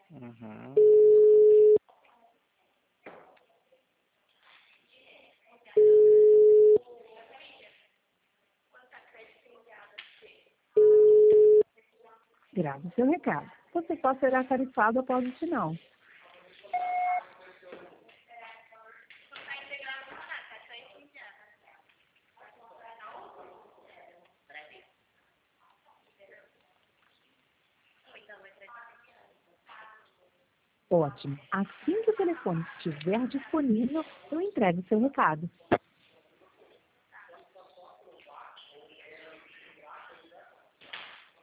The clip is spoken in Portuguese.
Uhum. Grave seu recado. Você só será tarifado após o sinal. Ótimo. Assim que o telefone estiver disponível, eu entrego seu recado.